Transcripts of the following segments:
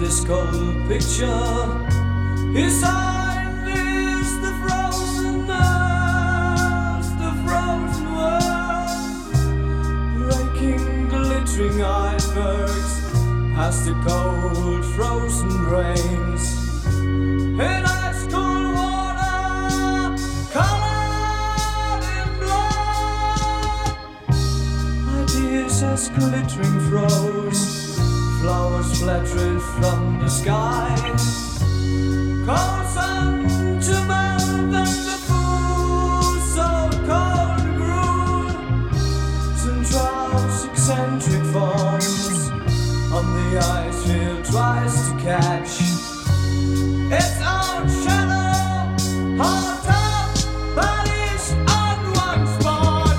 this cold picture. His sign is the frozen earth, the frozen world, breaking glittering icebergs as the cold frozen rains. In ice cold water, colored in blood, ideas as glittering froze, flowers flattered from the sky. Cold sun to melt and the food so cold and cruel. Central's eccentric forms on the ice field tries to catch its own shadow on top, but it's on one spot.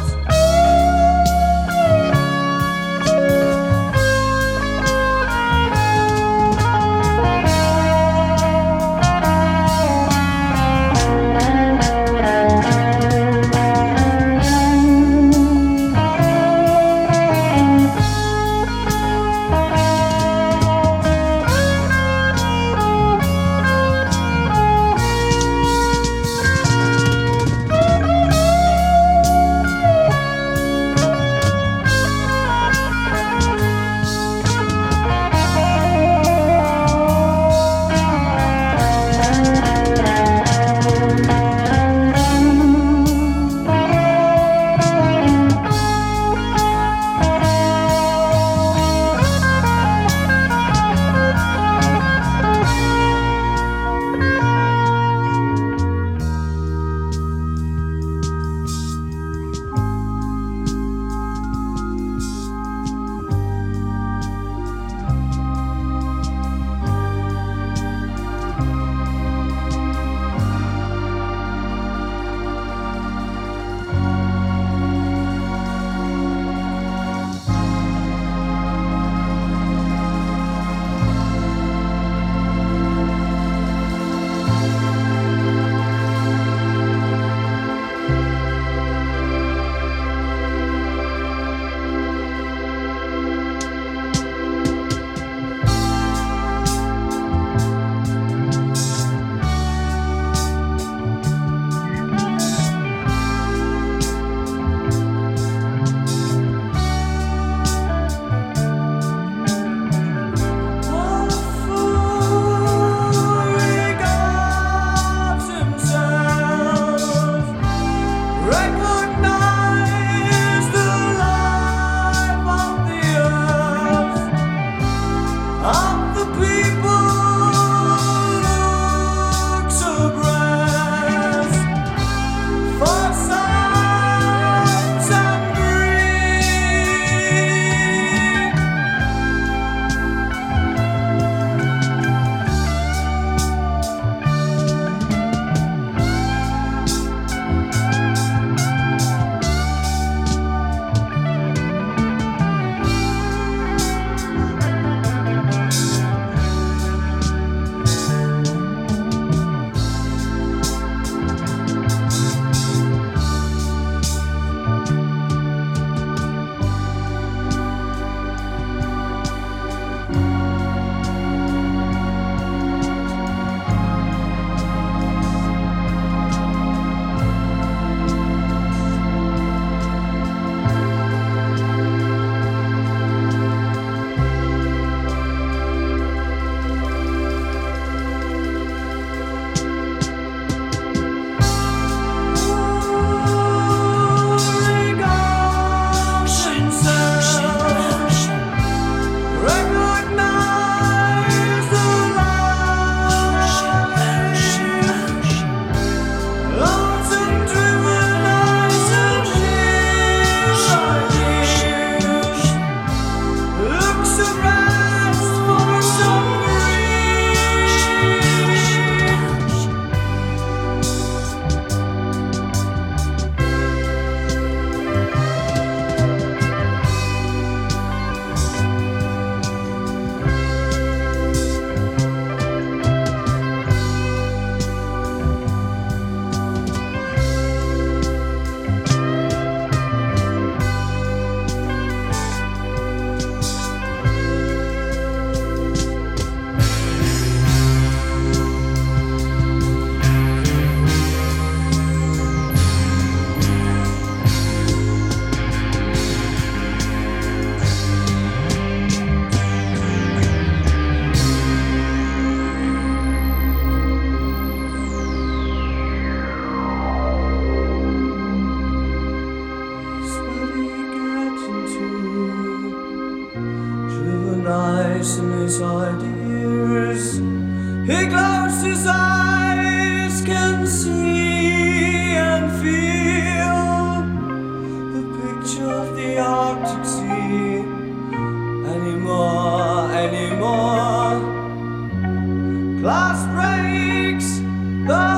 in his ideas. He closed his eyes, can see and feel the picture of the Arctic Sea. Anymore, anymore. Glass breaks, the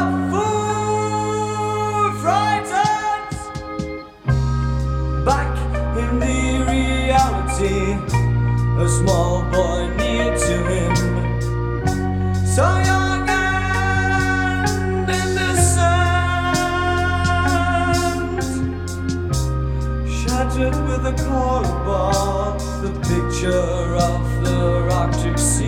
fool frightens. Back in the reality, a small boy near to him, so young and innocent, shattered with a cold ball, the picture of the Arctic Sea.